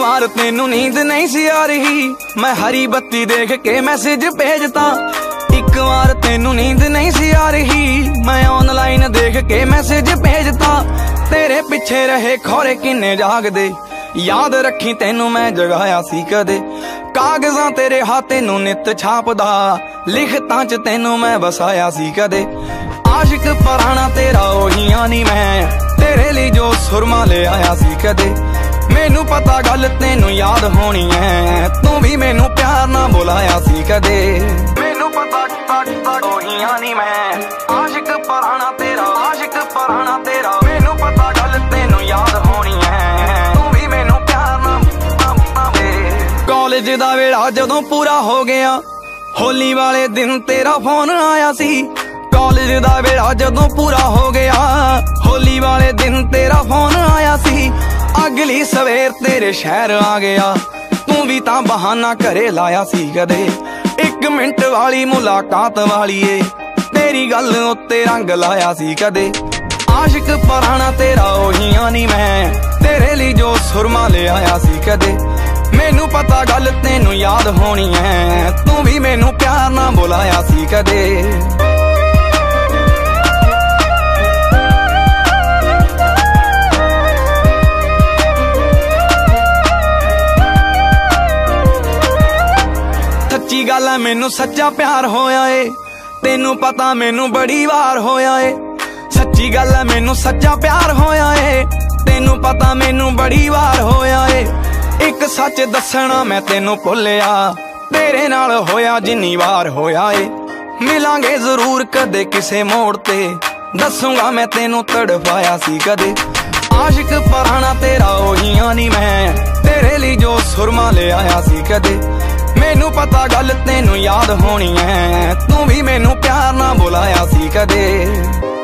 ਵਾਰ ਤੈਨੂੰ ਨੀਂਦ ਨਹੀਂ ਸੀ ਆ ਰਹੀ, ਮੈਂ ਹਰੀ ਬੱਤੀ ਦੇਖ ਕੇ ਮੈਸੇਜ ਭੇਜਤਾ। ਇੱਕ ਵਾਰ ਤੈਨੂੰ ਨੀਂਦ ਨਹੀਂ ਸੀ ਆ ਰਹੀ, ਮੈਂ ਆਨਲਾਈਨ ਦੇਖ ਕੇ ਮੈਸੇਜ ਭੇਜਤਾ। ਤੇਰੇ ਪਿੱਛੇ ਰਹੇ ਖੌਰੇ ਕਿੰਨੇ ਜਾਗਦੇ, ਯਾਦ ਰੱਖੀ ਤੈਨੂੰ ਮੈਂ ਜਗਾਇਆ ਸੀ ਕਦੇ। ਕਾਗਜ਼ਾਂ ਤੇਰੇ ਹੱਥ ਨੂੰ ਨਿੱਤ ਛਾਪਦਾ, ਲਿਖਤਾਂ 'ਚ ਤੈਨੂੰ ਮੈਂ ਵਸਾਇਆ ਸੀ ਕਦੇ। ਆਸ਼ਿਕ ਪੁਰਾਣਾ ਤੇਰਾ ਉਹੀ ਨੀ ਮੈਂ, ਤੇਰੇ ਲਈ ਜੋ ਸੁਰਮਾ ਲੈ ਆਇਆ ਸੀ ਕਦੇ। ਮੈਨੂੰ ਪਤਾ ਗੱਲ ਤੈਨੂੰ ਯਾਦ ਹੋਣੀ ਐ, ਤੂੰ ਵੀ ਮੈਨੂੰ ਪਿਆਰ ਨਾਲ ਬੁਲਾਇਆ ਸੀ ਕਦੇ। ਮੈਨੂੰ ਪਤਾ ਉਹੀ ਨੀ ਮੈਂ, ਆਸ਼ਿਕ ਪੁਰਾਣਾ ਤੇਰਾ, ਆਸ਼ਿਕ ਪੁਰਾਣਾ ਤੇਰਾ। ਮੈਨੂੰ ਪਤਾ ਗੱਲ ਤੈਨੂੰ ਯਾਦ ਹੋਣੀ ਐ, ਤੂੰ ਵੀ ਮੈਨੂੰ ਪਿਆਰ ਨਾਲ। ਕਾਲਜ ਦਾ ਵੇਲਾ ਜਦੋਂ ਪੂਰਾ ਹੋ ਗਿਆ, ਹੋਲੀ ਵਾਲੇ ਦਿਨ ਤੇਰਾ ਫੋਨ ਆਇਆ ਸੀ। ਕਾਲਜ ਦਾ ਵੇਲਾ ਜਦੋਂ ਪੂਰਾ ਹੋ ਗਿਆ, ਹੋਲੀ ਵਾਲੇ ਦਿਨ ਤੇਰਾ ਫੋਨ ਆਇਆ ਸੀ। ਅਗਲੀ ਸਵੇਰ ਤੇਰੇ ਸ਼ਹਿਰ ਆ ਗਿਆ, ਤੂੰ ਵੀ ਤਾਂ ਬਹਾਨਾ ਘਰੇ ਲਾਇਆ ਸੀ ਕਦੇ। 1 ਮਿੰਟ ਵਾਲੀ ਮੁਲਾਕਾਤ ਵਾਲੀਏ, ਤੇਰੀ ਗੱਲ ਉੱਤੇ ਰੰਗ ਲਾਇਆ ਸੀ ਕਦੇ। ਆਸ਼ਿਕ ਪੁਰਾਣਾ ਤੇਰਾ ਉਹੀ ਨੀ ਮੈਂ, ਤੇਰੇ ਲਈ ਜੋ ਸੁਰਮਾ ਲੈ ਆਇਆ ਸੀ ਕਦੇ। ਮੈਨੂੰ ਪਤਾ ਗੱਲ ਤੈਨੂੰ ਯਾਦ ਹੋਣੀ ਐ, ਤੂੰ ਵੀ ਮੈਨੂੰ ਪਿਆਰ ਨਾਲ ਬੁਲਾਇਆ ਸੀ ਕਦੇ। ਸੱਚੀ ਗੱਲ ਐ ਮੈਨੂੰ ਸੱਚਾ ਪਿਆਰ ਹੋਇਆ ਏ, ਤੈਨੂੰ ਪਤਾ ਮੈਨੂੰ ਬੜੀ ਵਾਰ ਹੋਇਆ ਏ। ਸੱਚੀ ਗੱਲ ਐ ਮੈਨੂੰ ਸੱਚਾ ਪਿਆਰ ਹੋਇਆ ਏ, ਤੈਨੂੰ ਪਤਾ ਮੈਨੂੰ ਬੜੀ ਵਾਰ ਹੋਇਆ ਏ। ਇੱਕ ਸੱਚ ਦੱਸਣਾ ਮੈਂ ਤੈਨੂੰ ਭੁੱਲਿਆ, ਤੇਰੇ ਨਾਲ ਹੋਇਆ ਜਿੰਨੀ ਵਾਰ ਹੋਇਆ ਏ। ਮਿਲਾਂਗੇ ਜ਼ਰੂਰ ਕਦੇ ਕਿਸੇ ਮੋੜ ਤੇ, ਦੱਸੂਗਾ ਮੈਂ ਤੈਨੂੰ ਤੜਫਾਇਆ ਸੀ ਕਦੇ। ਆਸ਼ਿਕ ਪੁਰਾਣਾ ਤੇਰਾ ਉਹੀ ਨੀ ਮੈਂ, ਤੇਰੇ ਲਈ ਜੋ ਸੁਰਮਾ ਲੈ ਆਇਆ ਸੀ ਕਦੇ। ਮੈਨੂੰ ਪਤਾ ਗੱਲ ਤੈਨੂੰ ਯਾਦ ਹੋਣੀ ਐ, ਤੂੰ ਵੀ ਮੈਨੂੰ ਪਿਆਰ ਨਾਲ ਬੁਲਾਇਆ ਸੀ ਕਦੇ।